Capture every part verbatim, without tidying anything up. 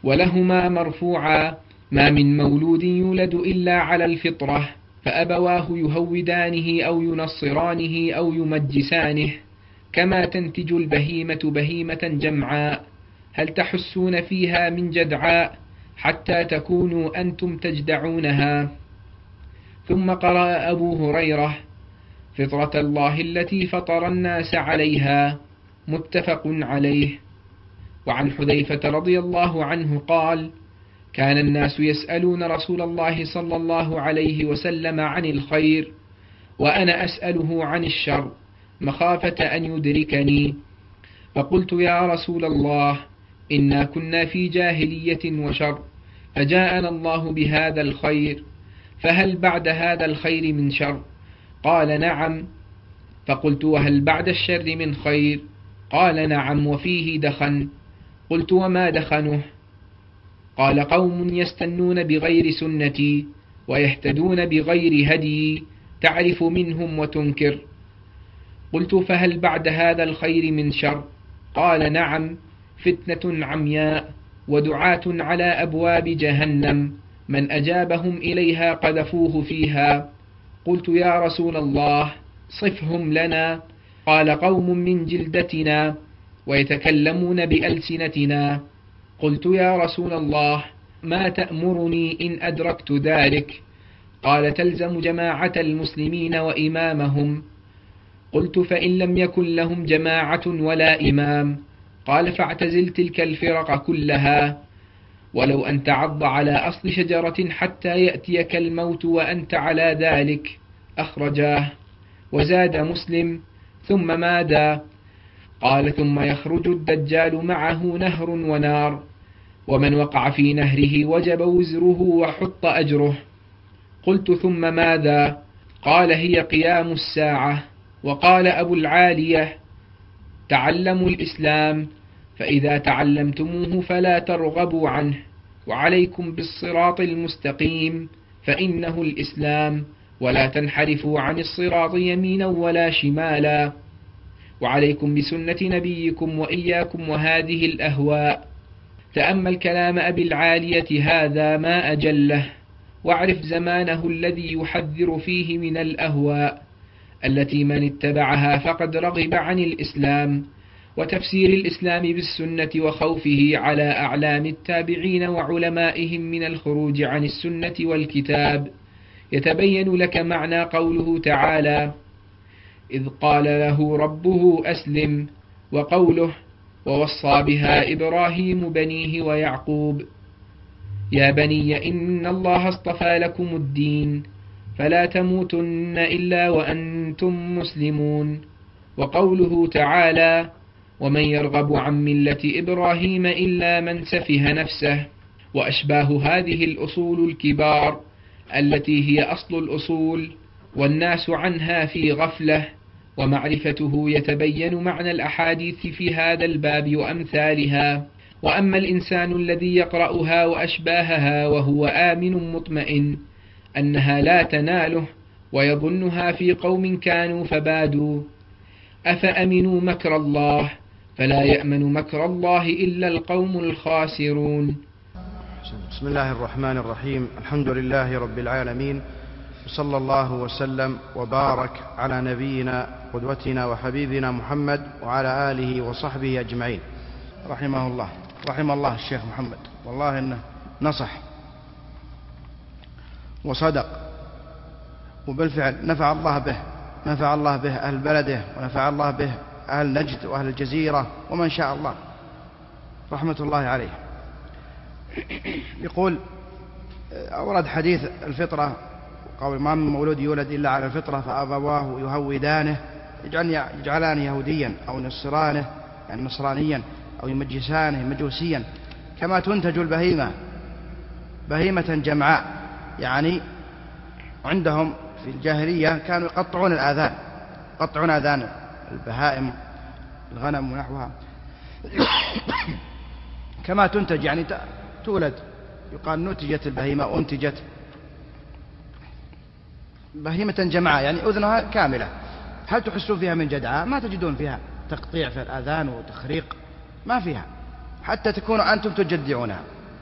ولهما مرفوعا: ما من مولود يولد إلا على الفطرة، فأبواه يهودانه أو ينصرانه أو يمجسانه، كما تنتج البهيمة بهيمة جمعاء، هل تحسون فيها من جدعاء حتى تكونوا أنتم تجدعونها. ثم قرأ أبو هريرة: فطرة الله التي فطر الناس عليها، متفق عليه. وعن حذيفة رضي الله عنه قال: كان الناس يسألون رسول الله صلى الله عليه وسلم عن الخير، وأنا أسأله عن الشر مخافة أن يدركني، فقلت: يا رسول الله، إنا كنا في جاهلية وشر، فجاءنا الله بهذا الخير، فهل بعد هذا الخير من شر؟ قال: نعم. فقلت: وهل بعد الشر من خير؟ قال: نعم، وفيه دخن. قلت: وما دخنه؟ قال: قوم يستنون بغير سنتي ويهتدون بغير هدي، تعرف منهم وتنكر. قلت: فهل بعد هذا الخير من شر؟ قال: نعم، فتنة عمياء ودعاة على أبواب جهنم، من أجابهم إليها قذفوه فيها. قلت: يا رسول الله، صفهم لنا. قال: قوم من جلدتنا ويتكلمون بألسنتنا. قلت: يا رسول الله، ما تأمرني إن أدركت ذلك؟ قال: تلزم جماعة المسلمين وإمامهم. قلت: فإن لم يكن لهم جماعة ولا إمام؟ قال: فاعتزل تلك الفرق كلها، ولو أن تعض على أصل شجرة حتى يأتيك الموت وأنت على ذلك. أخرجاه. وزاد مسلم: ثم ماذا؟ قال: ثم يخرج الدجال معه نهر ونار، ومن وقع في نهره وجب وزره وحط أجره. قلت: ثم ماذا؟ قال: هي قيام الساعة. وقال أبو العالية: تعلموا الإسلام، فإذا تعلمتموه فلا ترغبوا عنه، وعليكم بالصراط المستقيم، فإنه الإسلام، ولا تنحرفوا عن الصراط يمينا ولا شمالا، وعليكم بسنة نبيكم وإياكم وهذه الأهواء. تأمل كلام أبي العالية هذا ما أجله، واعرف زمانه الذي يحذر فيه من الأهواء التي من اتبعها فقد رغب عن الإسلام، وتفسير الإسلام بالسنة، وخوفه على أعلام التابعين وعلمائهم من الخروج عن السنة والكتاب. يتبين لك معنى قوله تعالى: إذ قال له ربه أسلم، وقوله: ووصى بها إبراهيم بنيه ويعقوب. يا بني إن الله اصطفى لكم الدين، فلا تموتن إلا وأنتم مسلمون. وقوله تعالى: ومن يرغب عن ملة إبراهيم إلا من سفه نفسه. وأشباه هذه الأصول الكبار التي هي أصل الأصول، والناس عنها في غفلة، ومعرفته يتبين معنى الأحاديث في هذا الباب وأمثالها. وأما الإنسان الذي يقرأها وأشباهها وهو آمن مطمئن أنها لا تناله، ويظنها في قوم كانوا فبادوا، أفأمنوا مكر الله، فلا يأمن مكر الله إلا القوم الخاسرون. بسم الله الرحمن الرحيم. الحمد لله رب العالمين، وصلى الله وسلم وبارك على نبينا قدوتنا وحبيبنا محمد وعلى آله وصحبه أجمعين. رحمه الله رحم الله الشيخ محمد، والله إنه نصح وصدق، وبالفعل نفع الله به، نفع الله به أهل بلده، ونفع الله به أهل نجد وأهل الجزيرة ومن شاء الله، رحمة الله عليه. يقول أورد حديث الفطرة، قول: ما من مولود يولد إلا على الفطرة، فأبواه يهودانه، يجعلان يهوديا أو نصرانه يعني نصرانيا، أو يمجسانه مجوسيا، كما تنتج البهيمة بهيمة جمعاء. يعني عندهم في الجاهلية كانوا يقطعون الآذان، يقطعون آذان البهائم الغنم ونحوها كما تنتج، يعني تولد، يقال نتجت البهيمة، أنتجت بهيمة جمعاء، يعني أذنها كاملة. هل تحسون فيها من جدعاء؟ ما تجدون فيها تقطيع في الآذان وتخريق، ما فيها، حتى تكونوا أنتم تجدعونها.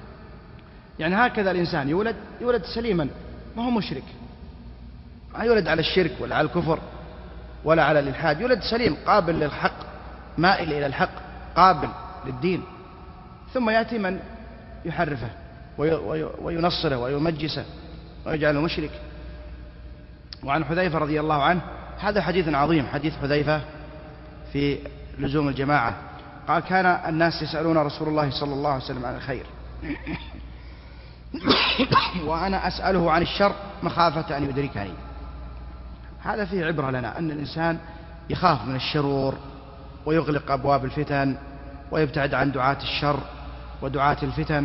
يعني هكذا الإنسان يولد يولد سليما، ما هو مشرك، ما يولد على الشرك ولا على الكفر ولا على الإلحاد، يولد سليم قابل للحق، مائل إلى الحق، قابل للدين. ثم يأتي من يحرفه وينصره ويمجسه ويجعله مشرك. وعن حذيفة رضي الله عنه، هذا حديث عظيم، حديث حذيفة في لزوم الجماعة، قال: كان الناس يسألون رسول الله صلى الله عليه وسلم عن الخير وأنا أسأله عن الشر مخافة أن يدركني. هذا فيه عبرة لنا، أن الإنسان يخاف من الشرور ويغلق أبواب الفتن ويبتعد عن دعاة الشر ودعاة الفتن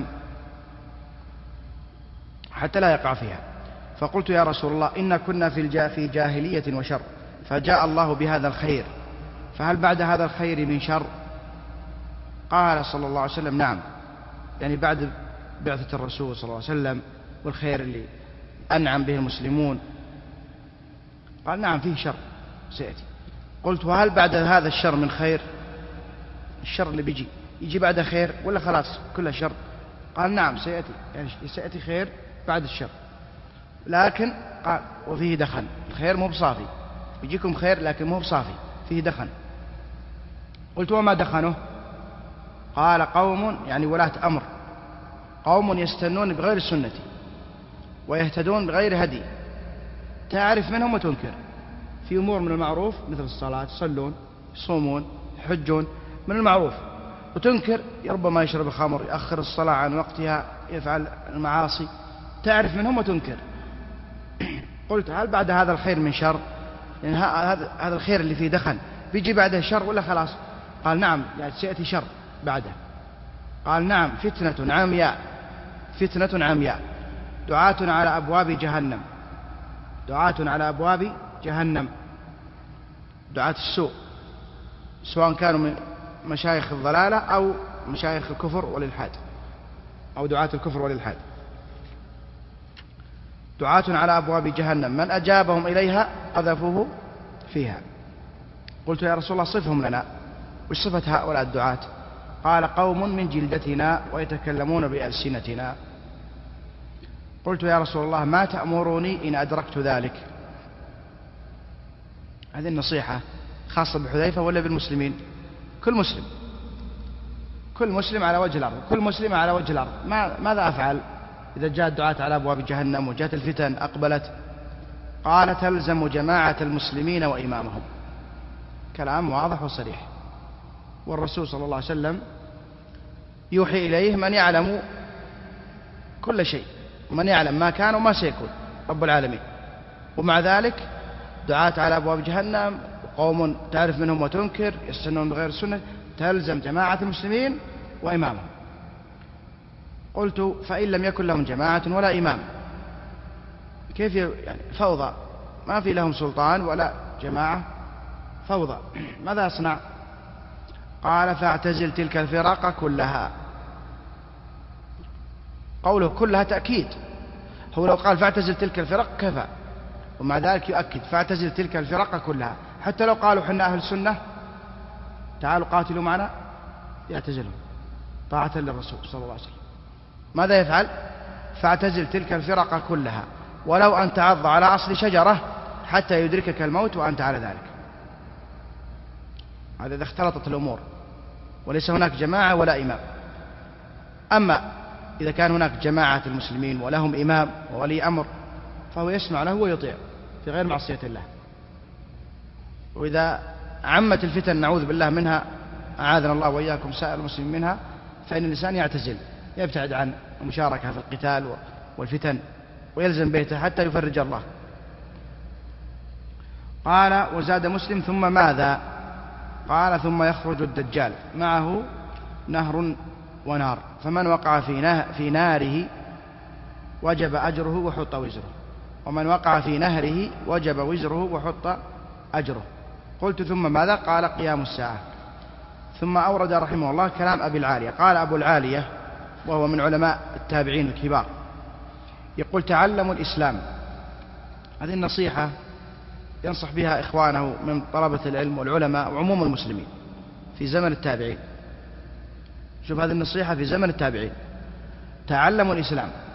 حتى لا يقع فيها. فقلت: يا رسول الله، إن كنا في جاهلية وشر، فجاء الله بهذا الخير، فهل بعد هذا الخير من شر؟ قال صلى الله عليه وسلم: نعم، يعني بعد بعثة الرسول صلى الله عليه وسلم والخير اللي أنعم به المسلمون. قال: نعم، فيه شر سيأتي. قلت: وهل بعد هذا الشر من خير؟ الشر اللي بيجي يجي بعد خير ولا خلاص كله شر؟ قال: نعم، سيأتي، يعني سيأتي خير بعد الشر، لكن قال: وفيه دخن، الخير مو بصافي، يجيكم خير لكن مو بصافي، فيه دخن. قلت: وما دخنه؟ قال: قوم، يعني ولاة أمر، قوم يستنون بغير سنتي ويهتدون بغير هدي، تعرف منهم وتنكر، في أمور من المعروف مثل الصلاة، يصلون، يصومون، يحجون من المعروف، وتنكر ربما يشرب الخمر، يأخر الصلاة عن وقتها، يفعل المعاصي، تعرف منهم وتنكر. قلت: هل بعد هذا الخير من شر؟ يعني هذا هذا الخير اللي فيه دخن بيجي بعده شر ولا خلاص؟ قال: نعم، يعني سيأتي شر بعده. قال: نعم، فتنة عمياء، فتنة عمياء، دعاة على أبواب جهنم، دعاة على أبواب جهنم، دعاة السوء، سواء كانوا من مشايخ الضلالة أو مشايخ الكفر والإلحاد، أو دعاة الكفر والإلحاد، دعاة على أبواب جهنم، من أجابهم إليها قذفوه فيها. قلت: يا رسول الله، صفهم لنا، وش صفة هؤلاء الدعاة؟ قال: قوم من جلدتنا ويتكلمون بألسنتنا. قلت: يا رسول الله، ما تأمرني إن أدركت ذلك؟ هذه النصيحة خاصة بحذيفة ولا بالمسلمين؟ كل مسلم، كل مسلم على وجه الأرض، كل مسلم على وجه الأرض. ما ماذا أفعل إذا جاء الدعاة على أبواب جهنم وجاءت الفتن أقبلت؟ قال: تلزم جماعة المسلمين وإمامهم. كلام واضح وصريح، والرسول صلى الله عليه وسلم يوحي إليه من يعلم كل شيء، ومن يعلم ما كان وما سيكون، رب العالمين. ومع ذلك دعاة على أبواب جهنم، قوم تعرف منهم وتنكر، يستنون بغير السنة، تلزم جماعة المسلمين وإمامهم. قلت: فإن لم يكن لهم جماعة ولا إمام، كيف يعني فوضى، ما في لهم سلطان ولا جماعة، فوضى، ماذا أصنع؟ قال: فاعتزل تلك الفرق كلها. قوله كلها تأكيد، هو لو قال فاعتزل تلك الفرق كفى، ومع ذلك يؤكد فاعتزل تلك الفرق كلها. حتى لو قالوا حنا أهل السنة تعالوا قاتلوا معنا، يعتزلهم طاعة للرسول صلى الله عليه وسلم. ماذا يفعل؟ فاعتزل تلك الفرق كلها ولو أن تعض على أصل شجرة حتى يدركك الموت وأنت على ذلك. هذا إذا اختلطت الأمور وليس هناك جماعة ولا إمام. أما إذا كان هناك جماعة المسلمين ولهم إمام وولي أمر فهو يسمع له ويطيع في غير معصية الله. وإذا عمت الفتن نعوذ بالله منها، أعاذنا الله وإياكم سائر المسلمين منها، فإن الإنسان يعتزل، يبتعد عن المشاركة في القتال والفتن ويلزم بيته حتى يفرج الله. قال: وزاد مسلم: ثم ماذا؟ قال: ثم يخرج الدجال معه نهر ونار، فمن وقع في ناره وجب أجره وحط وزره، ومن وقع في نهره وجب وزره وحط أجره. قلت: ثم ماذا؟ قال: قيام الساعة. ثم أورد رحمه الله كلام أبي العالية. قال أبو العالية وهو من علماء التابعين الكبار، يقول: تعلموا الإسلام. هذه النصيحة ينصح بها إخوانه من طلبة العلم والعلماء وعموم المسلمين في زمن التابعين. شوف هذه النصيحة في زمن التابعين: تعلموا الإسلام،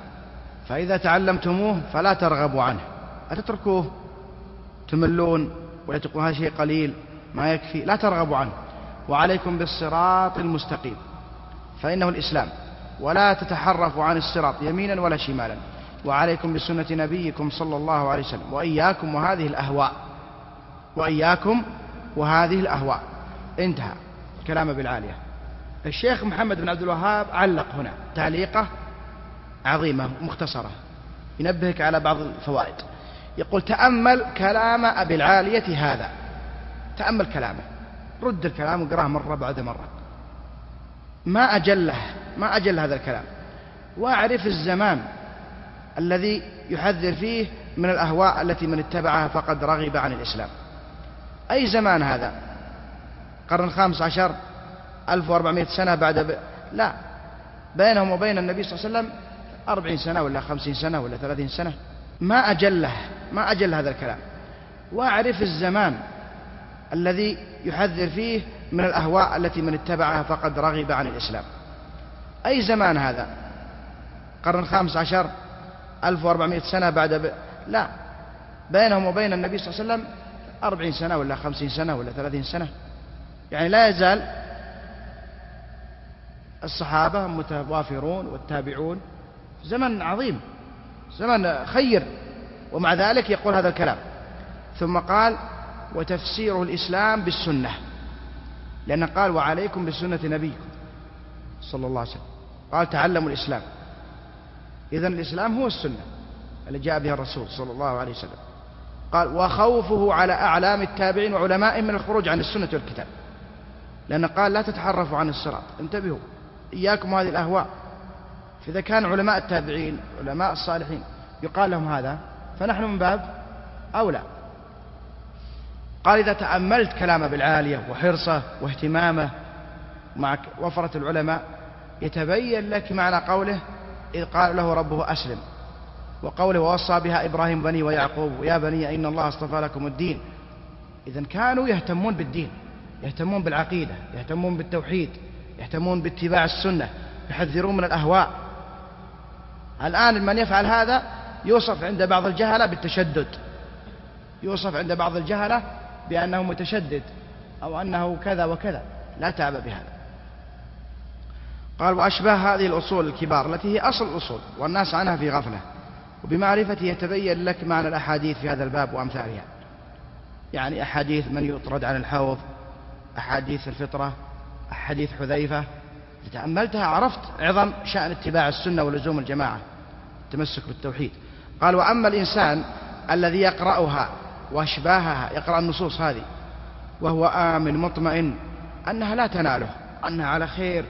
فإذا تعلمتموه فلا ترغبوا عنه، أتتركوه تملون ولا تقول هذا شيء قليل ما يكفي، لا ترغبوا عنه. وعليكم بالصراط المستقيم فإنه الإسلام، ولا تتحرفوا عن الصراط يمينا ولا شمالا. وعليكم بسنة نبيكم صلى الله عليه وسلم، وإياكم وهذه الأهواء، وإياكم وهذه الأهواء. انتهى كلام بالعالية. الشيخ محمد بن عبد الوهاب علق هنا تعليقة عظيمة مختصرة ينبهك على بعض الفوائد. يقول: تأمل كلام أبي العالية هذا، تأمل كلامه، رد الكلام وقراه مرة بعد مرة، ما أجله ما أجل هذا الكلام. وأعرف الزمان الذي يحذر فيه من الأهواء التي من اتبعها فقد رغب عن الإسلام. أي زمان هذا؟ القرن الخامس عشر، ألف وأربعمائة سنة بعد ب... لا، بينهم وبين النبي صلى الله عليه وسلم أربعين سنة ولا خمسين سنة ولا ثلاثين سنة، ما أجله ما أجل هذا الكلام. وأعرف الزمان الذي يحذر فيه من الأهواء التي من اتبعها فقد رغب عن الإسلام. أي زمان هذا؟ القرن الخامس عشر، ألف وأربعمائة سنة بعد ب... لا، بينهم وبين النبي صلى الله عليه وسلم أربعين سنة ولا خمسين سنة ولا ثلاثين سنة، يعني لا يزال الصحابة متوافرون والتابعون، زمن عظيم، زمن خير، ومع ذلك يقول هذا الكلام. ثم قال: وتفسيره الإسلام بالسنة، لأنه قال: وعليكم بسنة نبيكم صلى الله عليه وسلم، قال: تعلموا الإسلام. إذن الإسلام هو السنة اللي جاء بها الرسول صلى الله عليه وسلم. قال: وخوفه على أعلام التابعين وعلمائهم من الخروج عن السنة والكتاب، لأنه قال: لا تتحرفوا عن الصراط، انتبهوا، إياكم هذه الأهواء. فإذا كان علماء التابعين علماء الصالحين يقال لهم هذا، فنحن من باب أولى. قال: إذا تأملت كلام أبي العالية وحرصه واهتمامه مع وفرة العلماء يتبين لك معنى قوله: إذ قال له ربه أسلم، وقوله: ووصى بها إبراهيم بني ويعقوب يا بني إن الله اصطفى لكم الدين. إذن كانوا يهتمون بالدين، يهتمون بالعقيدة، يهتمون بالتوحيد، يهتمون باتباع السنة، يحذرون من الأهواء. الآن من يفعل هذا يوصف عند بعض الجهلة بالتشدد، يوصف عند بعض الجهلة بأنه متشدد أو أنه كذا وكذا، لا تعب بهذا. قال: وأشباه هذه الأصول الكبار التي هي أصل الأصول والناس عنها في غفلة، وبمعرفته يتبين لك معنى الأحاديث في هذا الباب وأمثالها، يعني أحاديث من يطرد عن الحوض، أحاديث الفطرة، أحاديث حذيفة. تأملتها عرفت عظم شأن اتباع السنة ولزوم الجماعة، التمسك بالتوحيد. قال: وأما الإنسان الذي يقرأها وأشباهها، يقرأ النصوص هذه وهو آمن مطمئن أنها لا تناله، أنها على خير،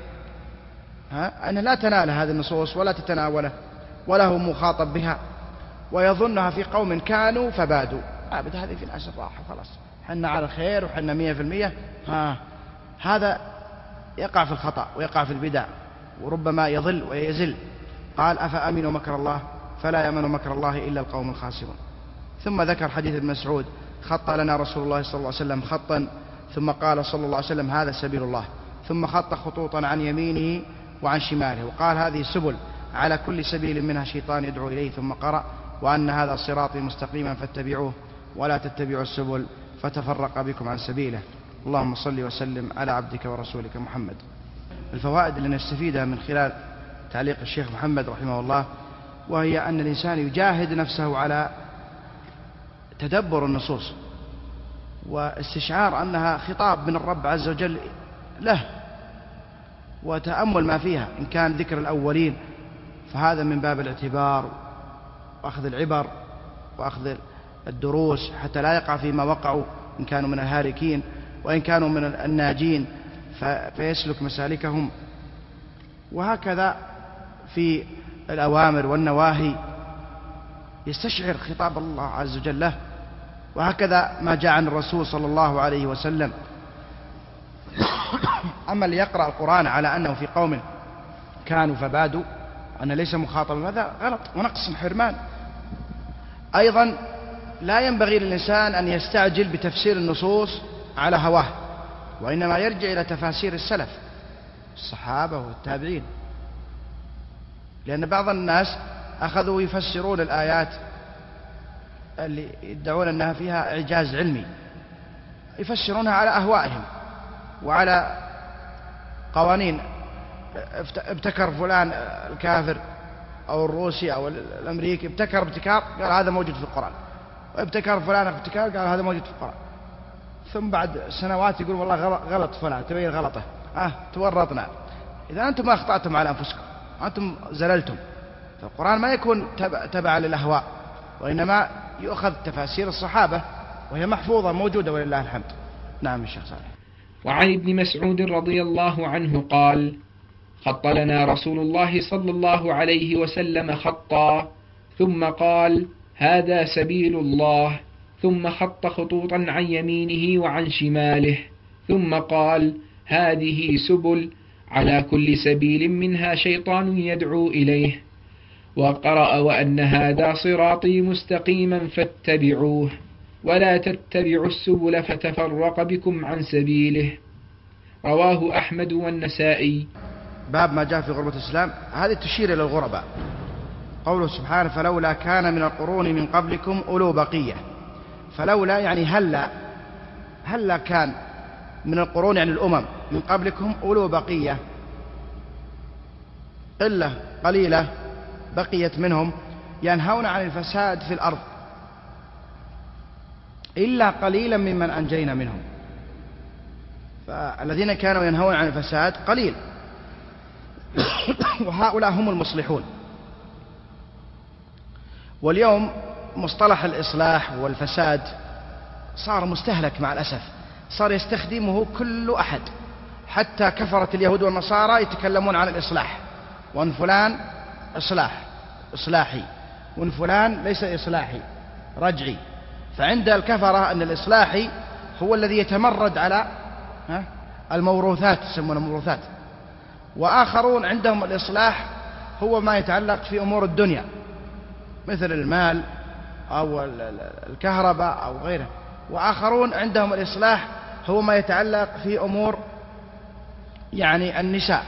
ها؟ أنها لا تنال هذه النصوص ولا تتناوله ولا هو مخاطب بها، ويظنها في قوم كانوا فبادوا، أبدا هذه في ناس الراحة خلاص، حنا على خير وحنا مية في المية، ها هذا يقع في الخطأ ويقع في البدع وربما يضل ويزل. قال: أفأمنوا مكر الله فلا يأمن مكر الله إلا القوم الخاسرون. ثم ذكر حديث ابن مسعود: خط لنا رسول الله صلى الله عليه وسلم خطا، ثم قال صلى الله عليه وسلم: هذا سبيل الله، ثم خط خطوطا عن يمينه وعن شماله، وقال: هذه سبل، على كل سبيل منها شيطان يدعو إليه، ثم قرأ: وأن هذا صراطي مستقيما فاتبعوه ولا تتبعوا السبل فتفرق بكم عن سبيله. اللهم صل وسلم على عبدك ورسولك محمد. الفوائد اللي نستفيدها من خلال تعليق الشيخ محمد رحمه الله، وهي أن الإنسان يجاهد نفسه على تدبر النصوص واستشعار أنها خطاب من الرب عز وجل له، وتأمل ما فيها. إن كان ذكر الأولين فهذا من باب الاعتبار وأخذ العبر وأخذ الدروس حتى لا يقع فيما وقعوا إن كانوا من الهالكين، وإن كانوا من الناجين فيسلك مسالكهم. وهكذا في الأوامر والنواهي يستشعر خطاب الله عز وجل له، وهكذا ما جاء عن الرسول صلى الله عليه وسلم. أما اللي يقرأ القرآن على أنه في قوم كانوا فبادوا، أنه ليس مخاطبا، هذا غلط ونقص حرمان. أيضا لا ينبغي للإنسان أن يستعجل بتفسير النصوص على هواه، وإنما يرجع إلى تفاسير السلف الصحابة والتابعين، لأن بعض الناس أخذوا يفسرون الآيات اللي يدعون أنها فيها إعجاز علمي، يفسرونها على أهوائهم وعلى قوانين. ابتكر فلان الكافر أو الروسي أو الأمريكي ابتكر ابتكار قال هذا موجود في القرآن، وابتكر فلان ابتكار قال هذا موجود في القرآن، ثم بعد سنوات يقول والله غلط فلان تبين غلطه، آه تورطنا. إذا أنتم ما أخطأتم على أنفسكم، أنتم زللتم. فالقرآن ما يكون تبع, تبع للأهواء، وإنما يؤخذ تفاسير الصحابة وهي محفوظة موجودة ولله الحمد. نعم الشيخ صالح. وعن ابن مسعود رضي الله عنه قال: خط لنا رسول الله صلى الله عليه وسلم خطا، ثم قال: هذا سبيل الله، ثم خط خطوطا عن يمينه وعن شماله، ثم قال: هذه سبل، على كل سبيل منها شيطان يدعو إليه. وقرأ: وأن هذا صراطي مستقيما فاتبعوه، ولا تتبعوا السبل فتفرق بكم عن سبيله. رواه أحمد والنسائي. باب ما جاء في غربة الإسلام، هذه تشير إلى الغرباء. قوله سبحانه: فلولا كان من القرون من قبلكم أولو بقية. فلولا يعني هلا، هلا كان من القرون يعني الأمم من قبلكم أولو بقية، قلة قليلة بقيت منهم ينهون عن الفساد في الأرض، إلا قليلا ممن أنجينا منهم. فالذين كانوا ينهون عن الفساد قليل، وهؤلاء هم المصلحون. واليوم مصطلح الإصلاح والفساد صار مستهلك مع الأسف، صار يستخدمه كل أحد، حتى كفرة اليهود والنصارى يتكلمون عن الإصلاح، وأن فلان إصلاح إصلاحي، وأن فلان ليس إصلاحي رجعي. فعند الكفرة أن الإصلاحي هو الذي يتمرد على الموروثات، يسمونه الموروثات. وآخرون عندهم الإصلاح هو ما يتعلق في أمور الدنيا مثل المال أو الكهرباء أو غيره. وآخرون عندهم الإصلاح هو ما يتعلق في أمور يعني النساء،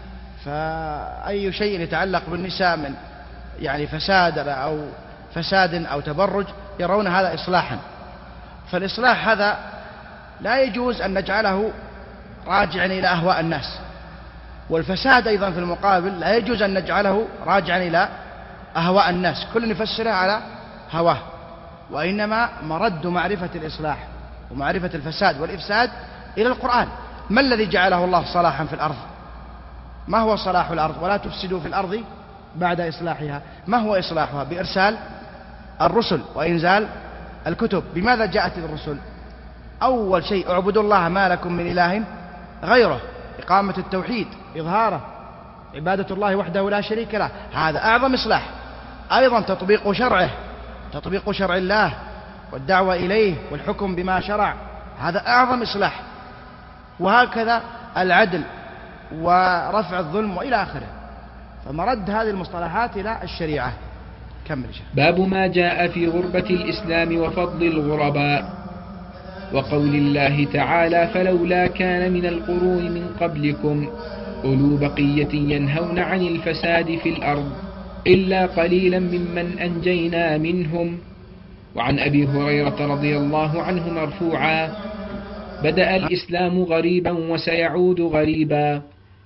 فأي شيء يتعلق بالنساء من يعني فساد أو فساد أو تبرج يرون هذا إصلاحا. فالإصلاح هذا لا يجوز أن نجعله راجعا إلى أهواء الناس، والفساد أيضا في المقابل لا يجوز أن نجعله راجعا إلى أهواء الناس، كل يفسره على هواه. وإنما مرد معرفة الإصلاح ومعرفة الفساد والإفساد إلى القرآن. ما الذي جعله الله صلاحا في الأرض؟ ما هو صلاح الأرض؟ ولا تفسدوا في الأرض بعد إصلاحها. ما هو إصلاحها؟ بإرسال الرسل وإنزال الكتب. بماذا جاءت الرسل؟ أول شيء: اعبدوا الله ما لكم من إله غيره، إقامة التوحيد، إظهاره، عبادة الله وحده لا شريك له، هذا أعظم إصلاح. أيضا تطبيق شرعه، تطبيق شرع الله والدعوة إليه والحكم بما شرع، هذا أعظم إصلاح. وهكذا العدل ورفع الظلم وإلى آخره. فمرد هذه المصطلحات إلى الشريعة. كمل شيخ. باب ما جاء في غربة الإسلام وفضل الغرباء، وقول الله تعالى: فلولا كان من القرون من قبلكم أولو بقية ينهون عن الفساد في الأرض إلا قليلا ممن أنجينا منهم. وعن أبي هريرة رضي الله عنه مرفوعا: بدأ الإسلام غريبا وسيعود غريبا،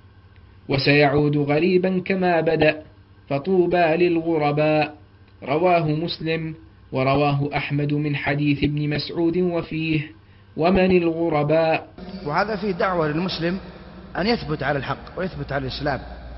وسيعود غريبا كما بدأ، فطوبى للغرباء. رواه مسلم، ورواه أحمد من حديث ابن مسعود وفيه: ومن الغرباء. وهذا فيه دعوة للمسلم أن يثبت على الحق ويثبت على الإسلام.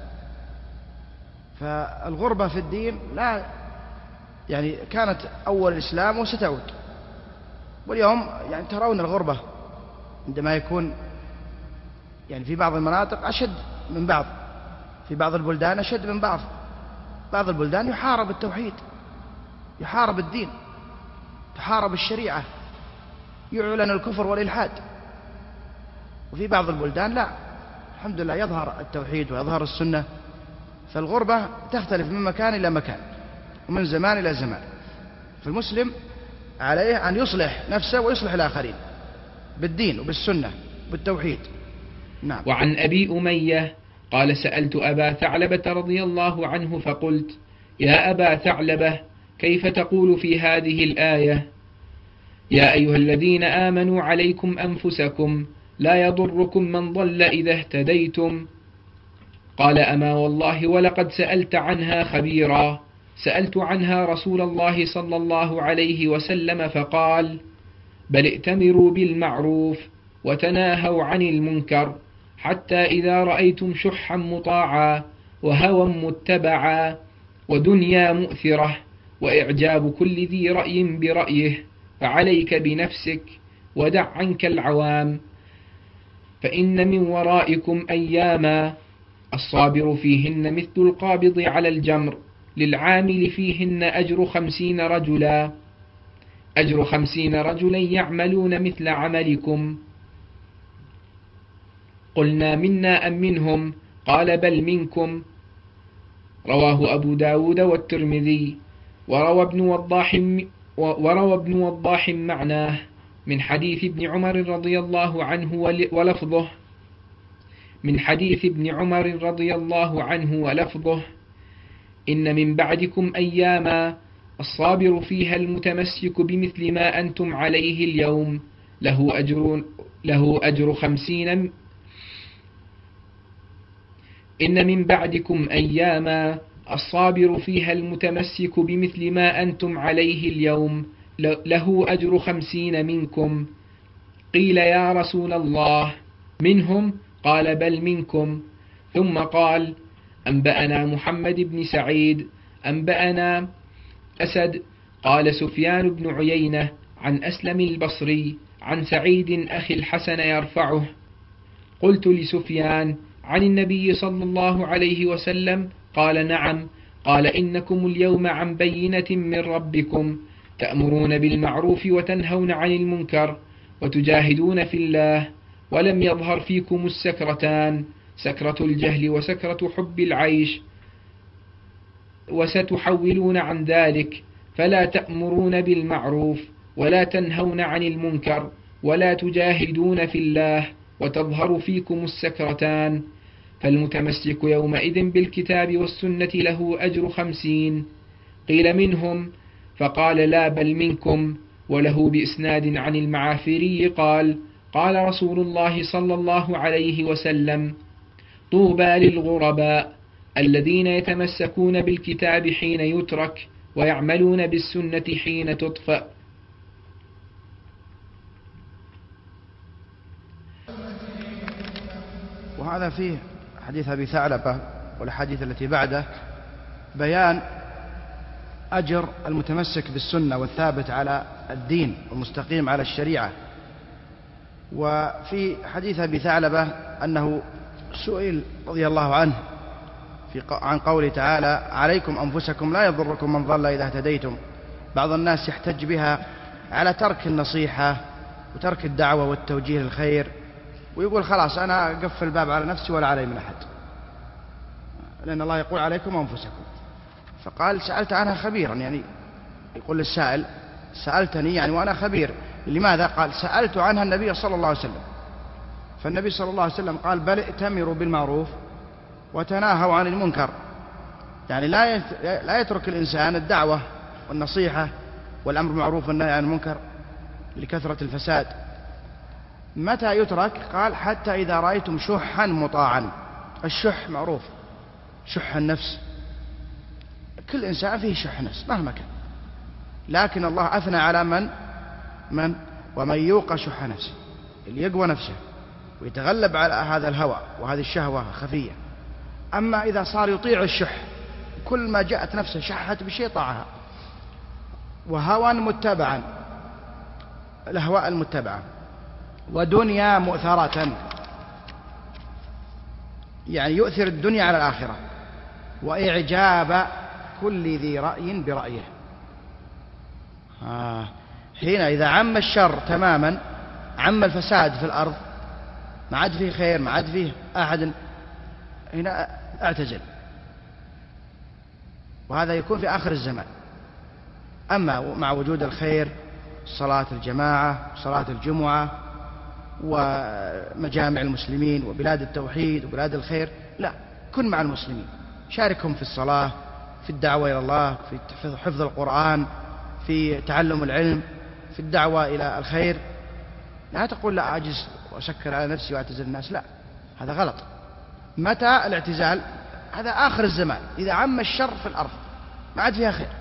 فالغربة في الدين لا يعني كانت أول الإسلام وستعود. واليوم يعني ترون الغربة عندما يكون يعني في بعض المناطق أشد من بعض، في بعض البلدان أشد من بعض. بعض البلدان يحارب التوحيد، يحارب الدين، تحارب الشريعة، يعلن الكفر والإلحاد. وفي بعض البلدان لا، الحمد لله يظهر التوحيد ويظهر السنة. فالغربة تختلف من مكان إلى مكان ومن زمان إلى زمان. فالمسلم عليه أن يصلح نفسه ويصلح الآخرين بالدين وبالسنة بالتوحيد. نعم. وعن أبي أمية قال: سألت أبا ثعلبة رضي الله عنه فقلت: يا أبا ثعلبة كيف تقول في هذه الآية يا أيها الذين آمنوا عليكم أنفسكم لا يضركم من ضل إذا اهتديتم؟ قال أما والله ولقد سألت عنها خبيرا، سألت عنها رسول الله صلى الله عليه وسلم فقال بل ائتمروا بالمعروف وتناهوا عن المنكر، حتى إذا رأيتم شحا مطاعا وهوى متبعا ودنيا مؤثرة وإعجاب كل ذي رأي برأيه فعليك بنفسك ودع عنك العوام، فإن من ورائكم أياما الصابر فيهن مثل القابض على الجمر، للعامل فيهن أجر خمسين رجلا أجر خمسين رجلا يعملون مثل عملكم. قلنا منا أم منهم؟ قال بل منكم. رواه أبو داود والترمذي. وروى ابن وضاح وروى ابن وضاح معناه من حديث ابن عمر رضي الله عنه ولفظه من حديث ابن عمر رضي الله عنه ولفظه إن من بعدكم أياما الصابر فيها المتمسك بمثل ما أنتم عليه اليوم له أجر له أجر خمسين إن من بعدكم أياما الصابر فيها المتمسك بمثل ما أنتم عليه اليوم له أجر خمسين منكم. قيل يا رسول الله منهم؟ قال بل منكم. ثم قال أنبأنا محمد بن سعيد أنبأنا أسد قال سفيان بن عيينة عن أسلم البصري عن سعيد أخي الحسن يرفعه. قلت لسفيان عن النبي صلى الله عليه وسلم؟ قال نعم. قال إنكم اليوم عن بينة من ربكم تأمرون بالمعروف وتنهون عن المنكر وتجاهدون في الله، ولم يظهر فيكم السكرتان سكرة الجهل وسكرة حب العيش، وستحولون عن ذلك، فلا تأمرون بالمعروف ولا تنهون عن المنكر ولا تجاهدون في الله وتظهر فيكم السكرتان، فالمتمسك يومئذ بالكتاب والسنة له أجر خمسين. قيل منهم؟ فقال لا بل منكم. وله بإسناد عن المعافري قال قال رسول الله صلى الله عليه وسلم طوبى للغرباء الذين يتمسكون بالكتاب حين يترك ويعملون بالسنة حين تطفأ. وهذا فيه حديث أبي ثعلبة والحديث التي بعده بيان أجر المتمسك بالسنة والثابت على الدين والمستقيم على الشريعة. وفي حديث أبي ثعلبة أنه سئل رضي الله عنه في عن قوله تعالى عليكم أنفسكم لا يضركم من ضل إذا اهتديتم. بعض الناس يحتج بها على ترك النصيحة وترك الدعوة والتوجيه للخير، ويقول خلاص أنا أقفل الباب على نفسي ولا علي من أحد، لأن الله يقول عليكم أنفسكم. فقال سألت عنها خبيرا، يعني يقول للسائل سألتني يعني وأنا خبير. لماذا؟ قال سألت عنها النبي صلى الله عليه وسلم، فالنبي صلى الله عليه وسلم قال بل ائتمروا بالمعروف وتناهوا عن المنكر، يعني لا لا يترك الإنسان الدعوة والنصيحة والأمر بالمعروف والنهي عن المنكر لكثرة الفساد. متى يترك؟ قال حتى إذا رأيتم شحا مطاعا. الشح معروف، شح النفس، كل إنسان فيه شح نفس مهما كان، لكن الله أثنى على من من ومن يوق شح نفسه، اللي يقوى نفسه ويتغلب على هذا الهوى وهذه الشهوة خفية. أما إذا صار يطيع الشح، كل ما جاءت نفسه شحت بشيء طاعها، وهوى متبعا، الأهواء المتبعة، ودنيا مؤثرة، يعني يؤثر الدنيا على الآخرة، وإعجاب كل ذي رأي برأيه. آه. حين إذا عم الشر تماما، عم الفساد في الأرض، ما عاد فيه خير، ما عاد فيه أحد، هنا اعتزل. وهذا يكون في آخر الزمان. أما مع وجود الخير، صلاة الجماعة، صلاة الجمعة، ومجامع المسلمين وبلاد التوحيد وبلاد الخير، لا، كن مع المسلمين، شاركهم في الصلاة، في الدعوة إلى الله، في حفظ القرآن، في تعلم العلم، في الدعوة إلى الخير. لا تقول لا أعجز وأشكر على نفسي وأعتزل الناس، لا، هذا غلط. متى الاعتزال؟ هذا آخر الزمان، إذا عم الشر في الأرض ما عاد فيها خير.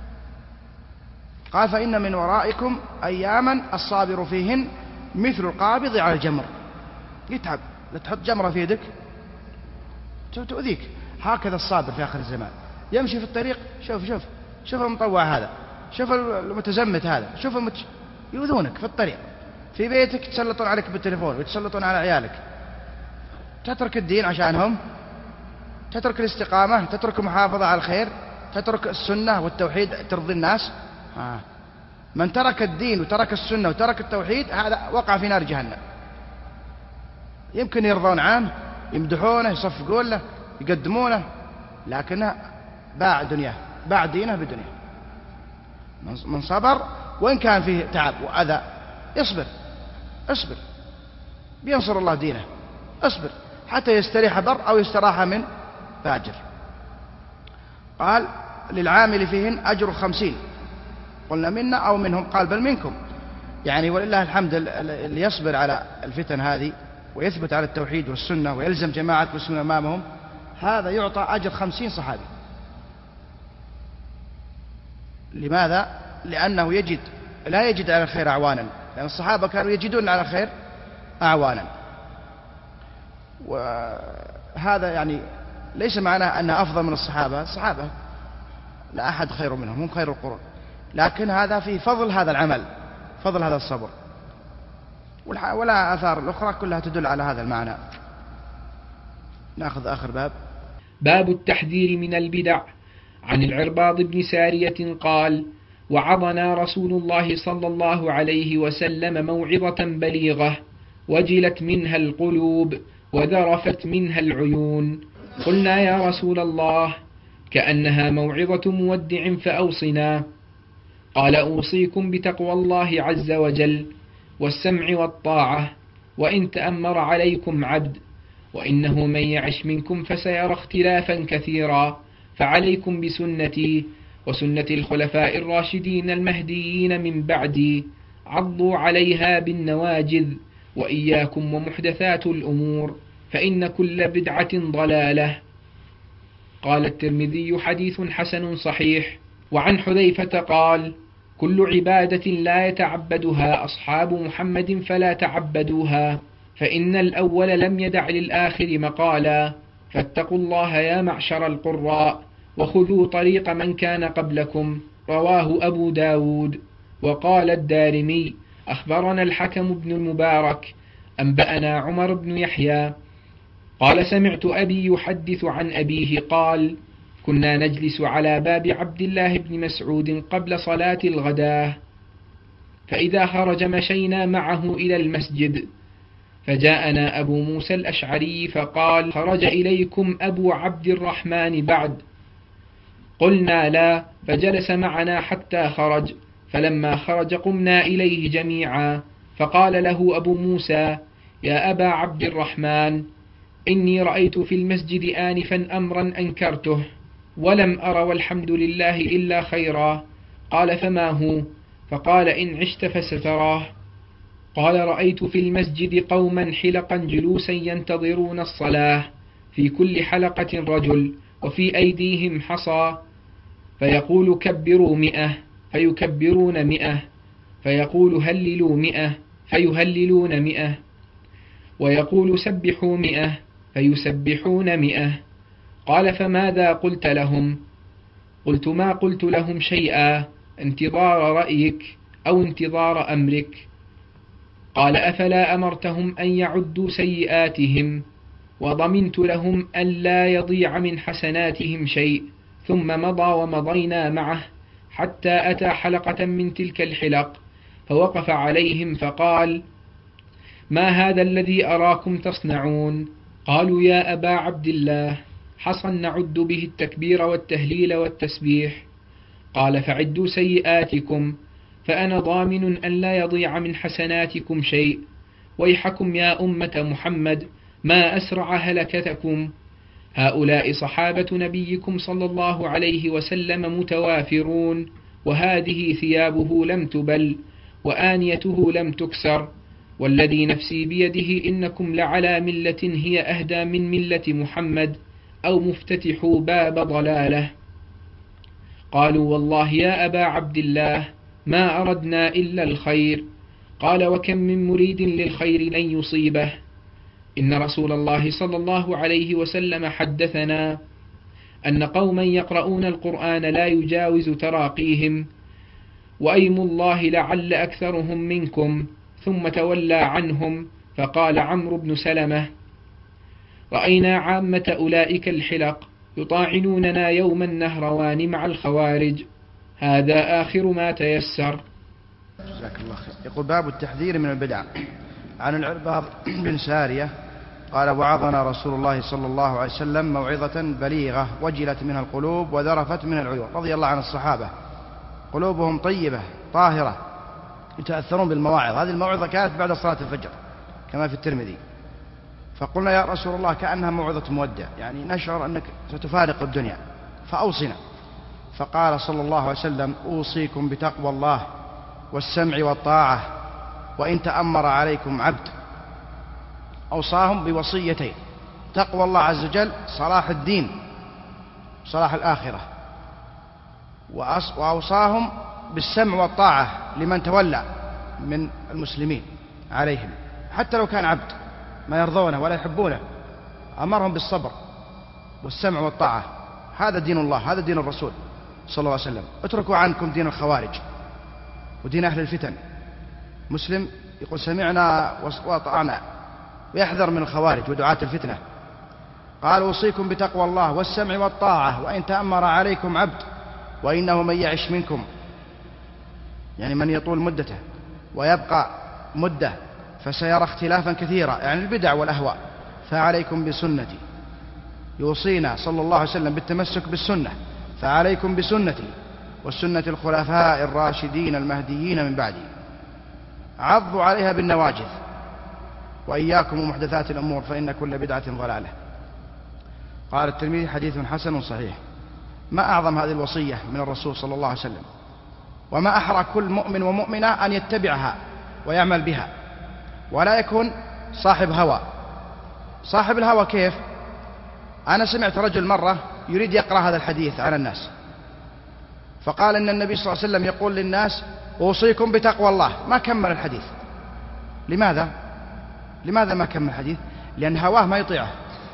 قال فإن من ورائكم أياما الصابر فيهن مثل القابض على الجمر. يتعب، لا تحط جمرة في يدك تؤذيك. هكذا الصابر في آخر الزمان يمشي في الطريق، شوف شوف شوف المطوع هذا، شوف المتزمت هذا، شوف المت... يؤذونك في الطريق، في بيتك يتسلطون عليك بالتليفون ويتسلطون على عيالك. تترك الدين عشانهم، تترك الاستقامة، تترك المحافظة على الخير، تترك السنة والتوحيد ترضي الناس. آه. من ترك الدين وترك السنة وترك التوحيد هذا وقع في نار جهنم. يمكن يرضون عنه، يمدحونه، يصفقون له، يقدمونه، لكنه باع دنياه، باع دينه بدنيا. من صبر وإن كان فيه تعب وأذى اصبر، اصبر بينصر الله دينه، اصبر حتى يستريح بر أو يستراح من فاجر. قال للعامل فيهن أجر خمسين. قلنا منا أو منهم؟ قال بل منكم. يعني ولله الحمد اللي يصبر على الفتن هذه ويثبت على التوحيد والسنة ويلزم جماعة المسلمين أمامهم، هذا يعطى أجر خمسين صحابي. لماذا؟ لأنه يجد لا يجد على الخير أعوانا، لأن الصحابة كانوا يجدون على الخير أعوانا. وهذا يعني ليس معناه أنه أفضل من الصحابة، الصحابة لا أحد خير منهم، هم خير القرون، لكن هذا في فضل هذا العمل، فضل هذا الصبر. ولا آثار الأخرى كلها تدل على هذا المعنى. نأخذ آخر باب. باب التحذير من البدع. عن العرباض بن سارية قال: وعظنا رسول الله صلى الله عليه وسلم موعظة بليغة وجلت منها القلوب وذرفت منها العيون. قلنا يا رسول الله كأنها موعظة مودع فأوصنا. قال: أوصيكم بتقوى الله عز وجل والسمع والطاعة وإن تأمر عليكم عبد، وإنه من يعش منكم فسيرى اختلافا كثيرا، فعليكم بسنتي وسنة الخلفاء الراشدين المهديين من بعدي، عضوا عليها بالنواجذ، وإياكم ومحدثات الأمور، فإن كل بدعة ضلالة. قال الترمذي: حديث حسن صحيح. وعن حذيفة قال: كل عبادة لا يتعبدها أصحاب محمد فلا تعبدوها، فإن الأول لم يدع للآخر مقالا، فاتقوا الله يا معشر القراء وخذوا طريق من كان قبلكم. رواه أبو داود. وقال الدارمي: أخبرنا الحكم بن المبارك أنبأنا عمر بن يحيى قال: سمعت أبي يحدث عن أبيه قال: كنا نجلس على باب عبد الله بن مسعود قبل صلاة الغداة، فإذا خرج مشينا معه إلى المسجد، فجاءنا أبو موسى الأشعري فقال: خرج إليكم أبو عبد الرحمن بعد؟ قلنا لا، فجلس معنا حتى خرج، فلما خرج قمنا إليه جميعا، فقال له أبو موسى: يا أبا عبد الرحمن، إني رأيت في المسجد آنفا أمرا أنكرته ولم أر والحمد لله إلا خيرا. قال: فما هو؟ فقال: إن عشت فستراه. قال: رأيت في المسجد قوما حلقا جلوسا ينتظرون الصلاة، في كل حلقة رجل، وفي أيديهم حصى، فيقول: كبروا مئة، فيكبرون مئة، فيقول: هللوا مئة، فيهللون مئة، ويقول: سبحوا مئة، فيسبحون مئة. قال: فماذا قلت لهم؟ قلت: ما قلت لهم شيئا، انتظار رأيك أو انتظار أمرك. قال: أفلا أمرتهم أن يعدوا سيئاتهم، وضمنت لهم أن لا يضيع من حسناتهم شيء. ثم مضى ومضينا معه حتى أتى حلقة من تلك الحلق، فوقف عليهم فقال: ما هذا الذي أراكم تصنعون؟ قالوا: يا أبا عبد الله، حصى نعد به التكبير والتهليل والتسبيح. قال: فعدوا سيئاتكم، فأنا ضامن أن لا يضيع من حسناتكم شيء. ويحكم يا أمة محمد، ما أسرع هلكتكم. هؤلاء صحابة نبيكم صلى الله عليه وسلم متوافرون، وهذه ثيابه لم تبل وآنيته لم تكسر، والذي نفسي بيده إنكم لعلى ملة هي أهدى من ملة محمد، أو مفتتح باب ضلاله. قالوا والله يا أبا عبد الله ما أردنا إلا الخير. قال وكم من مريد للخير لن يصيبه. إن رسول الله صلى الله عليه وسلم حدثنا أن قوما يقرؤون القرآن لا يجاوز تراقيهم، وأيم الله لعل أكثرهم منكم، ثم تولى عنهم فقال عمرو بن سلمة رأينا عامة أولئك الحلق يطاعنوننا يوم النهروان مع الخوارج، هذا آخر ما تيسر. جزاك الله خير. يقول باب التحذير من البدع. عن العرباض بن سارية قال وعظنا رسول الله صلى الله عليه وسلم موعظة بليغة وجلت منها القلوب وذرفت من العيون. رضي الله عن الصحابة، قلوبهم طيبة طاهرة يتأثرون بالمواعظ. هذه الموعظة كانت بعد صلاة الفجر كما في الترمذي، فقلنا يا رسول الله كأنها موعظة مودع، يعني نشعر أنك ستفارق الدنيا فأوصنا. فقال صلى الله عليه وسلم أوصيكم بتقوى الله والسمع والطاعة وإن تأمر عليكم عبد. أوصاهم بوصيتين: تقوى الله عز وجل صلاح الدين صلاح الآخرة، وأوصاهم بالسمع والطاعة لمن تولى من المسلمين عليهم حتى لو كان عبد ما يرضونه ولا يحبونه، أمرهم بالصبر والسمع والطاعة. هذا دين الله، هذا دين الرسول صلى الله عليه وسلم. اتركوا عنكم دين الخوارج ودين أهل الفتن. مسلم يقول سمعنا وأطعنا ويحذر من الخوارج ودعاة الفتنة. قال أوصيكم بتقوى الله والسمع والطاعة وإن تأمر عليكم عبد، وإنه من يعش منكم، يعني من يطول مدته ويبقى مدة، فسيرى اختلافا كثيرا، يعني البدع والأهواء، فعليكم بسنتي. يوصينا صلى الله عليه وسلم بالتمسك بالسنة، فعليكم بسنتي والسنة الخلفاء الراشدين المهديين من بعدي، عضوا عليها بالنواجذ، وإياكم ومحدثات الأمور فإن كل بدعة ضلالة. قال الترمذي حديث حسن صحيح. ما أعظم هذه الوصية من الرسول صلى الله عليه وسلم، وما أحرى كل مؤمن ومؤمنة أن يتبعها ويعمل بها ولا يكون صاحب هوى. صاحب الهوى كيف؟ أنا سمعت رجل مرة يريد يقرأ هذا الحديث على الناس، فقال إن النبي صلى الله عليه وسلم يقول للناس أوصيكم بتقوى الله، ما كمل الحديث. لماذا؟ لماذا ما كمل الحديث؟ لأن هواه ما يطيعه،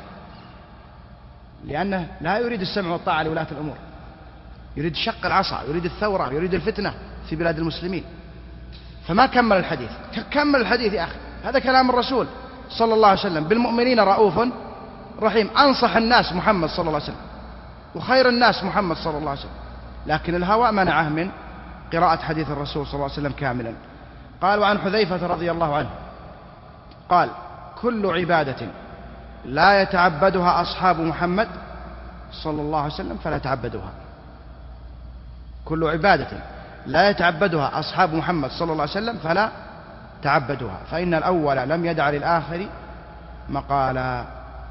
لأنه لا يريد السمع والطاعة لولاة الأمور، يريد شق العصا، يريد الثورة، يريد الفتنة في بلاد المسلمين، فما كمل الحديث. كمل الحديث يا أخي، هذا كلام الرسول صلى الله عليه وسلم، بالمؤمنين رؤوف رحيم. أنصح الناس محمد صلى الله عليه وسلم وخير الناس محمد صلى الله عليه وسلم، لكن الهوى منعه من قراءة حديث الرسول صلى الله عليه وسلم كاملا. قال وعن حذيفة رضي الله عنه قال كل عبادة لا يتعبدها أصحاب محمد صلى الله عليه وسلم فلا تعبدوها. كل عبادة لا يتعبدها أصحاب محمد صلى الله عليه وسلم فلا تعبدوها، فإن الأول لم يدع للآخر مقالا.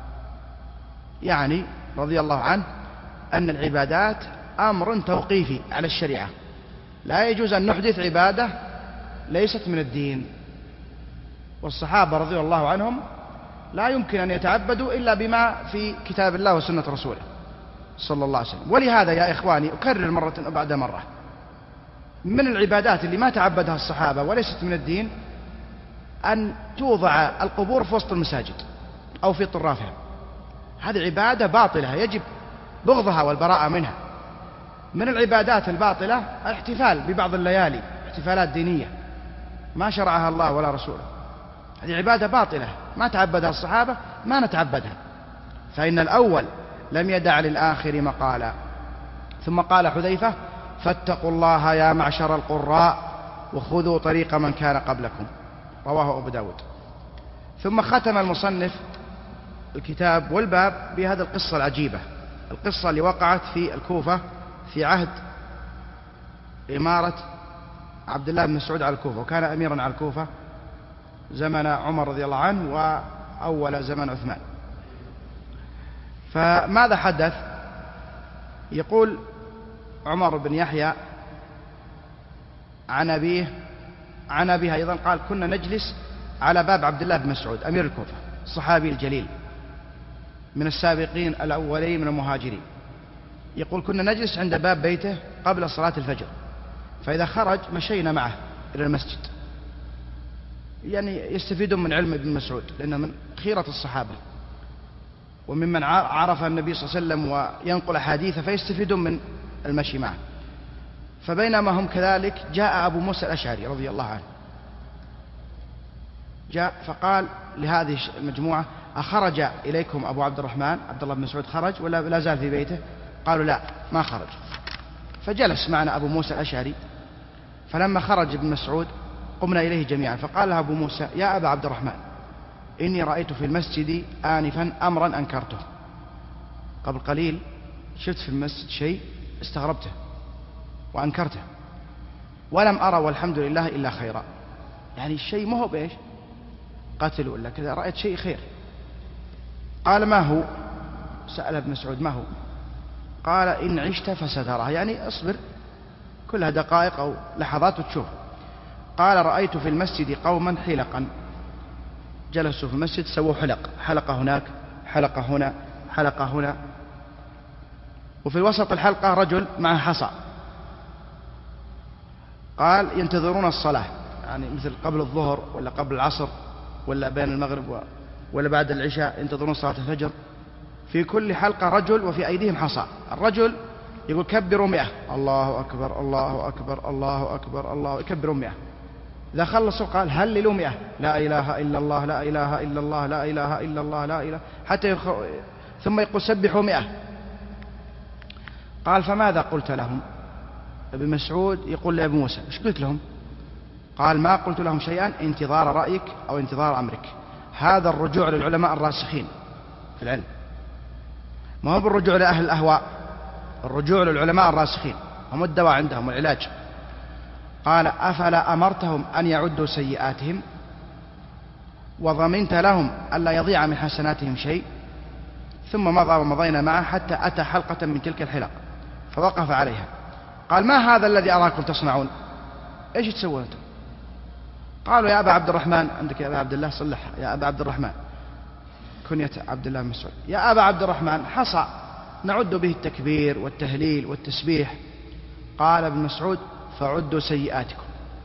يعني رضي الله عنه أن العبادات أمر توقيفي على الشريعة، لا يجوز أن نحدث عبادة ليست من الدين. والصحابة رضي الله عنهم لا يمكن أن يتعبدوا إلا بما في كتاب الله وسنة رسوله صلى الله عليه وسلم. ولهذا يا إخواني أكرر مرة بعد مرة، من العبادات اللي ما تعبدها الصحابة وليست من الدين أن توضع القبور في وسط المساجد أو في طرافها. هذه عبادة باطلة يجب بغضها والبراءة منها. من العبادات الباطلة الاحتفال ببعض الليالي، احتفالات دينية ما شرعها الله ولا رسوله، هذه عبادة باطلة ما تعبدها الصحابة، ما نتعبدها. فإن الأول لم يدع للآخر مقالا. ثم قال حذيفة فاتقوا الله يا معشر القراء وخذوا طريق من كان قبلكم، رواه أبو داود. ثم ختم المصنف الكتاب والباب بهذه القصة العجيبة، القصة اللي وقعت في الكوفة في عهد إمارة عبد الله بن مسعود على الكوفة، وكان أميرا على الكوفة زمن عمر رضي الله عنه وأول زمن عثمان. فماذا حدث؟ يقول عمر بن يحيى عن أبيه عن أبيه أيضا قال: كنا نجلس على باب عبد الله بن مسعود أمير الكوفة الصحابي الجليل من السابقين الأولين من المهاجرين. يقول: كنا نجلس عند باب بيته قبل صلاة الفجر، فإذا خرج مشينا معه إلى المسجد، يعني يستفيدون من علم ابن مسعود لأنه من خيرة الصحابة وممن عرف النبي صلى الله عليه وسلم وينقل حديثه، فيستفيدون من المشي معه. فبينما هم كذلك جاء أبو موسى الأشعري رضي الله عنه، جاء فقال لهذه المجموعة: أخرج إليكم أبو عبد الرحمن عبد الله بن مسعود خرج ولا لا زال في بيته؟ قالوا: لا، ما خرج. فجلس معنا أبو موسى الأشعري، فلما خرج ابن مسعود قمنا إليه جميعا، فقال له أبو موسى: يا أبا عبد الرحمن، إني رأيت في المسجد آنفا أمرا أنكرته. قبل قليل شفت في المسجد شيء استغربته وأنكرته، ولم أرى والحمد لله إلا خيرا. يعني الشيء ما هو بإيش قتل ولا كذا، رأيت شيء خير. قال: ما هو؟ سأل ابن مسعود: ما هو؟ قال: إن عشت فستراه، يعني اصبر، كلها دقائق أو لحظات وتشوف. قال: رأيت في المسجد قوما حلقا، جلسوا في المسجد سووا حلق، حلقة هناك، حلقة هنا، حلقة هنا، وفي وسط الحلقة رجل معه حصى. قال: ينتظرون الصلاة، يعني مثل قبل الظهر ولا قبل العصر ولا بين المغرب ولا بعد العشاء ينتظرون صلاة الفجر. في كل حلقة رجل وفي أيديهم حصى. الرجل يقول: كبروا مئة، الله أكبر الله أكبر الله أكبر الله، يكبروا مئة. إذا خلصوا قال: هللوا مئة، لا إله إلا الله لا إله إلا الله لا إله إلا الله لا إله، حتى يخ... ثم يقول: سبحوا مئة. قال: فماذا قلت لهم؟ ابن مسعود يقول لأبي موسى: ايش قلت لهم؟ قال: ما قلت لهم شيئا، انتظار رأيك أو انتظار أمرك. هذا الرجوع للعلماء الراسخين في العلم، ما هو بالرجوع لأهل الأهواء، الرجوع للعلماء الراسخين، هم الدواء عندهم والعلاج. قال: أفلا أمرتهم أن يعدوا سيئاتهم وضمنت لهم ألا يضيع من حسناتهم شيء؟ ثم مضى ومضينا معه حتى أتى حلقة من تلك الحلق فوقف عليها. قال: ما هذا الذي أراكم تصنعون؟ إيش تسوون أنتم؟ قالوا: يا أبا عبد الرحمن، عندك يا أبا عبد الله، صلحها، يا أبا عبد الرحمن، كنية عبد الله بن مسعود، يا أبا عبد الرحمن، حصى نعد به التكبير والتهليل والتسبيح. قال ابن مسعود: فعدوا سيئاتكم،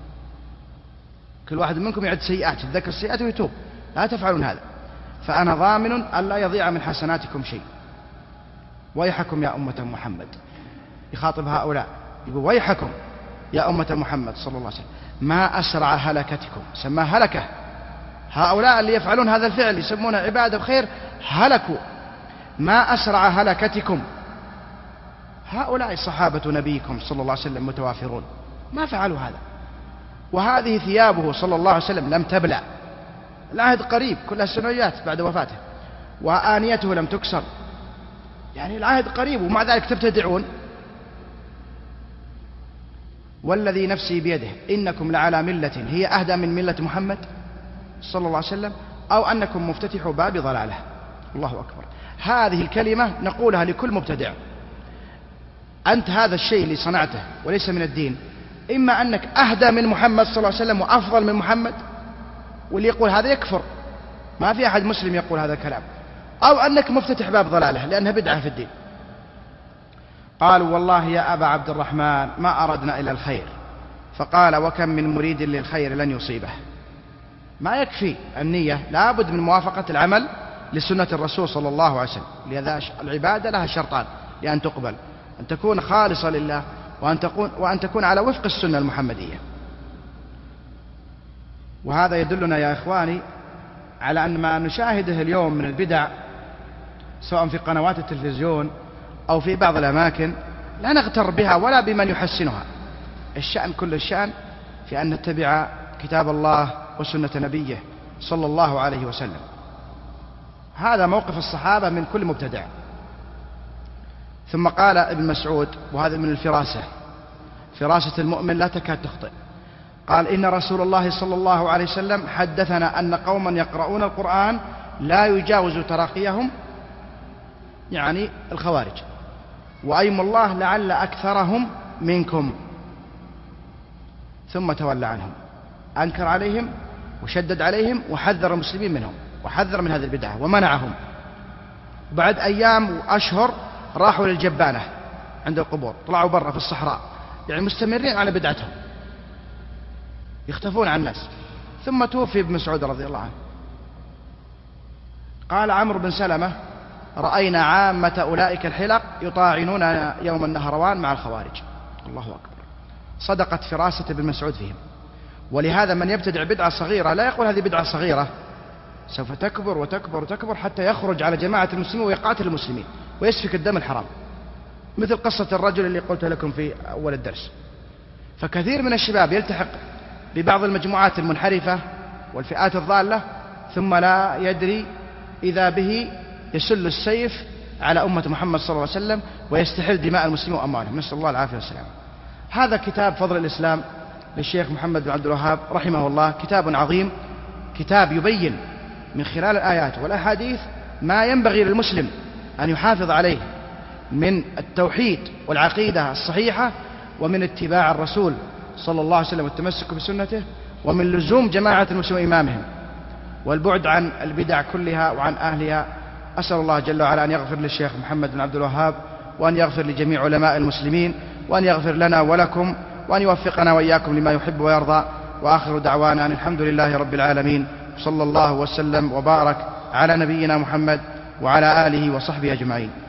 كل واحد منكم يعد سيئاته، يتذكر سيئاته ويتوب، لا تفعلون هذا، فأنا ضامن ألا يضيع من حسناتكم شيء. ويحكم يا أمة محمد، يخاطب هؤلاء يقول: ويحكم يا أمة محمد صلى الله عليه وسلم، ما أسرع هلكتكم، سماه هلكة. هؤلاء اللي يفعلون هذا الفعل يسمونه عبادة وخير، هلكوا. ما أسرع هلكتكم، هؤلاء صحابة نبيكم صلى الله عليه وسلم متوافرون، ما فعلوا هذا. وهذه ثيابه صلى الله عليه وسلم لم تبلع، العهد قريب، كلها سنويات بعد وفاته، وآنيته لم تكسر، يعني العهد قريب، ومع ذلك تبتدعون. والذي نفسي بيده إنكم لعلى ملة هي أهدى من ملة محمد صلى الله عليه وسلم، أو أنكم مفتتحوا باب ضلاله. الله أكبر. هذه الكلمة نقولها لكل مبتدع. أنت هذا الشيء اللي صنعته وليس من الدين، إما أنك أهدى من محمد صلى الله عليه وسلم وأفضل من محمد، واللي يقول هذا يكفر، ما في أحد مسلم يقول هذا الكلام، أو أنك مفتتح باب ضلاله لأنها بدعة في الدين. قالوا: والله يا أبا عبد الرحمن ما أردنا إلا الخير. فقال: وكم من مريد للخير لن يصيبه. ما يكفي النية، لا بد من موافقة العمل لسنة الرسول صلى الله عليه وسلم. لذا العبادة لها شرطان لأن تقبل: أن تكون خالصة لله، وأن تكون, وأن تكون على وفق السنة المحمدية. وهذا يدلنا يا إخواني على أن ما نشاهده اليوم من البدع سواء في قنوات التلفزيون أو في بعض الأماكن لا نغتر بها ولا بمن يحسنها. الشأن كل الشأن في أن نتبع كتاب الله وسنة نبيه صلى الله عليه وسلم. هذا موقف الصحابة من كل مبتدع. ثم قال ابن مسعود، وهذا من الفراسة، فراسة المؤمن لا تكاد تخطئ، قال: إن رسول الله صلى الله عليه وسلم حدثنا أن قوما يقرؤون القرآن لا يجاوز تراقيهم يعني الخوارج، وأيم الله لعل أكثرهم منكم. ثم تولى عنهم، أنكر عليهم وشدد عليهم وحذر المسلمين منهم وحذر من هذه البدعة ومنعهم. بعد أيام وأشهر راحوا للجبانة عند القبور، طلعوا برا في الصحراء، يعني مستمرين على بدعتهم، يختفون عن الناس. ثم توفي ابن مسعود رضي الله عنه. قال عمرو بن سلمة: رأينا عامة أولئك الحلق يطاعنون يوم النهروان مع الخوارج. الله أكبر. صدقت فراسة ابن مسعود فيهم. ولهذا من يبتدع بدعة صغيرة لا يقول هذه بدعة صغيرة، سوف تكبر وتكبر وتكبر حتى يخرج على جماعة المسلمين ويقاتل المسلمين ويسفك الدم الحرام، مثل قصة الرجل اللي قلت لكم في أول الدرس. فكثير من الشباب يلتحق ببعض المجموعات المنحرفة والفئات الضالة ثم لا يدري إذا به يسل السيف على أمة محمد صلى الله عليه وسلم ويستحل دماء المسلمين وأموالهم، نسأل الله العافية والسلام. هذا كتاب فضل الإسلام للشيخ محمد بن عبد الوهاب رحمه الله، كتاب عظيم، كتاب يبين من خلال الآيات والأحاديث ما ينبغي للمسلم أن يحافظ عليه من التوحيد والعقيدة الصحيحة، ومن اتباع الرسول صلى الله عليه وسلم والتمسك بسنته، ومن لزوم جماعة المسلمين إمامهم، والبعد عن البدع كلها وعن أهلها. أسأل الله جل وعلا أن يغفر للشيخ محمد بن عبد الوهاب، وأن يغفر لجميع علماء المسلمين، وأن يغفر لنا ولكم، وأن يوفقنا وإياكم لما يحب ويرضى. وآخر دعوانا أن الحمد لله رب العالمين، صلى الله وسلم وبارك على نبينا محمد وعلى آله وصحبه أجمعين.